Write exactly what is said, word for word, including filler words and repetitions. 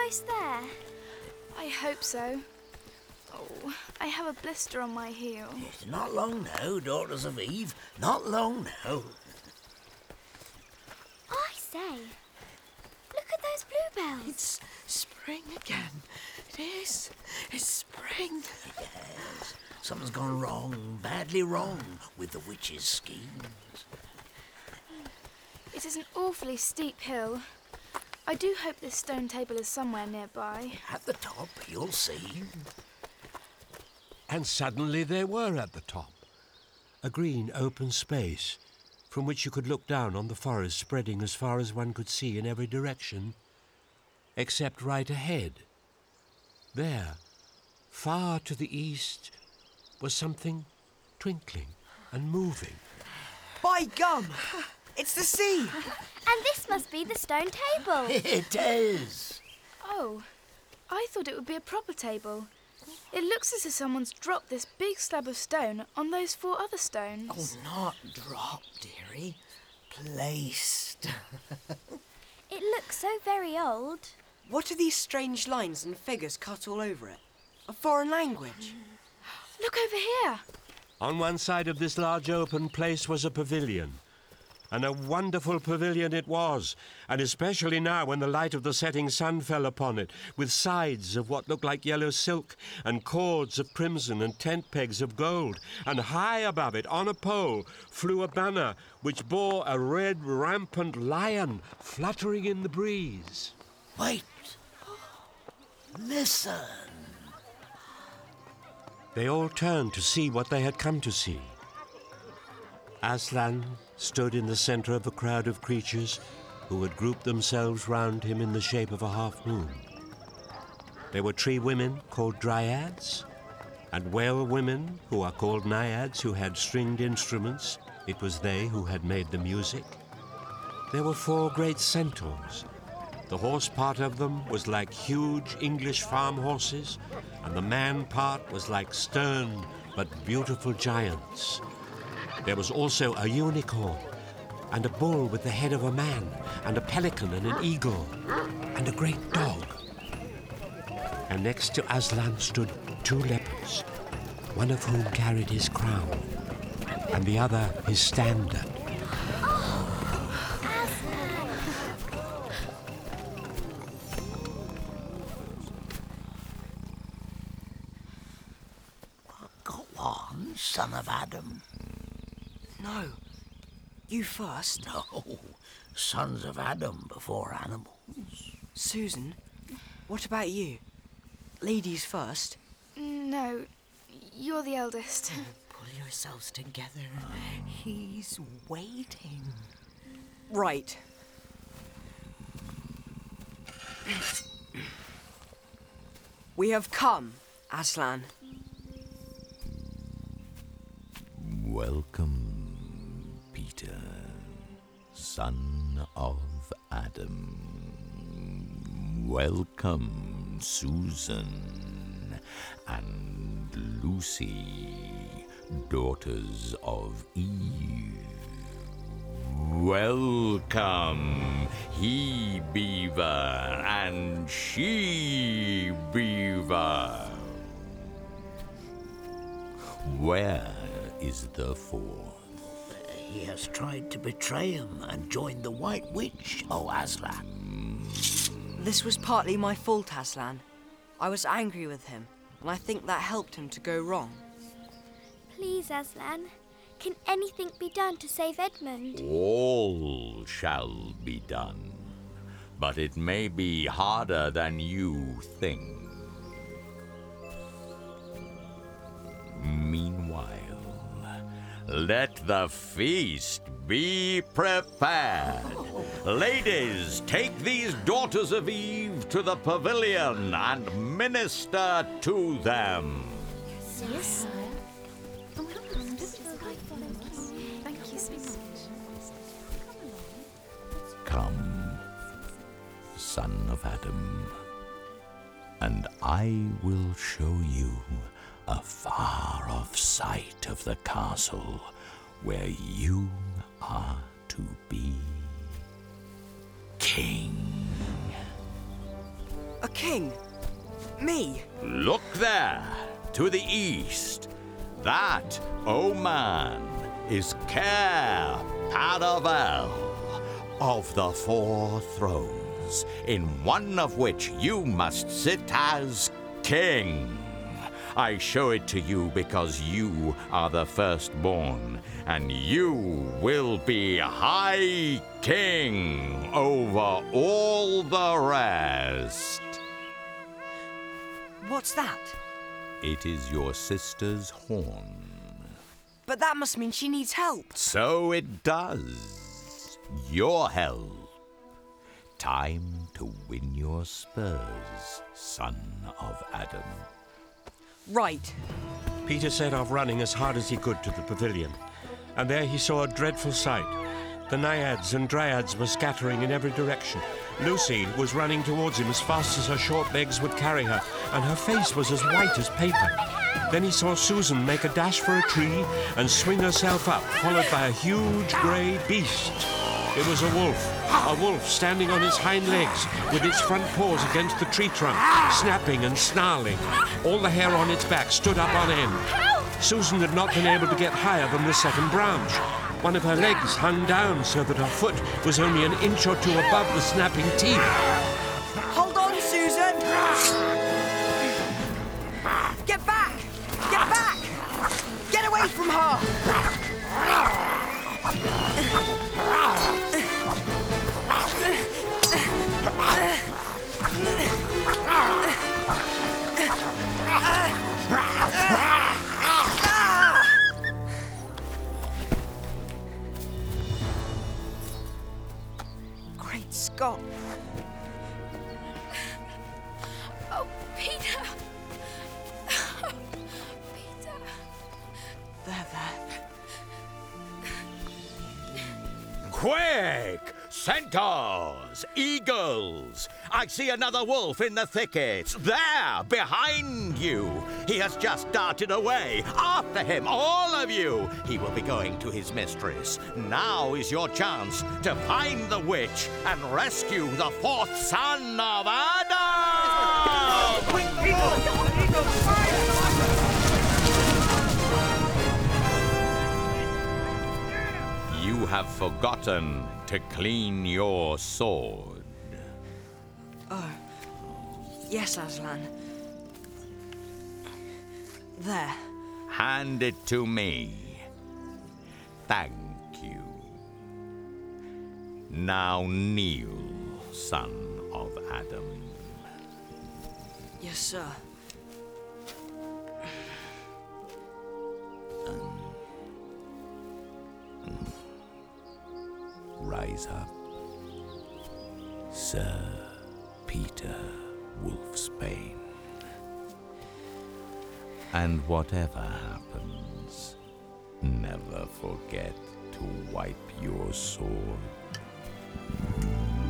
almost there? I hope so. Oh, I have a blister on my heel. It's not long now, Daughters of Eve. Not long now. I say, look at those bluebells. It's spring again. It is. It's spring. Yes. Something's gone wrong, badly wrong, with the witches' schemes. It is an awfully steep hill. I do hope this stone table is somewhere nearby. At the top, you'll see. And suddenly they were at the top. A green open space from which you could look down on the forest spreading as far as one could see in every direction, except right ahead. There, far to the east, was something twinkling and moving. By gum! It's the sea! And this must be the stone table. It is. Oh, I thought it would be a proper table. It looks as if someone's dropped this big slab of stone on those four other stones. Oh, not dropped, dearie. Placed. It looks so very old. What are these strange lines and figures cut all over it? A foreign language? Look over here. On one side of this large open place was a pavilion. And a wonderful pavilion it was, and especially now when the light of the setting sun fell upon it, with sides of what looked like yellow silk, and cords of crimson, and tent pegs of gold, and high above it, on a pole, flew a banner which bore a red rampant lion fluttering in the breeze. Wait. Listen. They all turned to see what they had come to see. Aslan stood in the centre of a crowd of creatures who had grouped themselves round him in the shape of a half-moon. There were tree women called dryads, and whale women who are called naiads who had stringed instruments. It was they who had made the music. There were four great centaurs. The horse part of them was like huge English farm horses, and the man part was like stern but beautiful giants. There was also a unicorn, and a bull with the head of a man, and a pelican and an eagle, and a great dog. And next to Aslan stood two leopards, one of whom carried his crown, and the other his standard. Go on, son of Adam. No. You first? No. Sons of Adam before animals. Susan, what about you? Ladies first? No, you're the eldest. Pull yourselves together. He's waiting. Right. We have come, Aslan. Welcome, Peter, son of Adam. Welcome, Susan and Lucy, daughters of Eve. Welcome, he beaver and she beaver. Where is the fourth? He has tried to betray him and join the White Witch, O Aslan. This was partly my fault, Aslan. I was angry with him, and I think that helped him to go wrong. Please, Aslan, can anything be done to save Edmund? All shall be done, but it may be harder than you think. Meanwhile, let the feast be prepared. Ladies, take these daughters of Eve to the pavilion and minister to them. Yes, Thank you so much. Come, son of Adam, and I will show you a far-off sight of the castle where you are to be king. A king? Me? Look there, to the east. That, oh man, is Caer Paravel of the Four Thrones, in one of which you must sit as king. I show it to you because you are the firstborn, and you will be High King over all the rest. What's that? It is your sister's horn. But that must mean she needs help. So it does. Your help. Time to win your spurs, son of Adam. Right. Peter set off running as hard as he could to the pavilion, and there he saw a dreadful sight. The naiads and dryads were scattering in every direction. Lucy was running towards him as fast as her short legs would carry her, and her face was as white as paper. Then he saw Susan make a dash for a tree and swing herself up, followed by a huge grey beast. It was a wolf, a wolf standing on its hind legs, with its front paws against the tree trunk, snapping and snarling. All the hair on its back stood up on end. Susan had not been able to get higher than the second branch. One of her legs hung down so that her foot was only an inch or two above the snapping teeth. Hold on, Susan! Get back! Get back! Get away from her! Great Scott! Oh, Peter! Peter! There, there. Quick! Centaurs! Eagles! I see another wolf in the thickets. There, behind you. He has just darted away. After him, all of you. He will be going to his mistress. Now is your chance to find the witch and rescue the fourth son of Adam! Quick, eagle! You have forgotten to clean your sword. Oh. Yes, Aslan. There. Hand it to me. Thank you. Now kneel, son of Adam. Yes, sir. Rise up, Sir Peter Wolfsbane. And whatever happens, never forget to wipe your sword.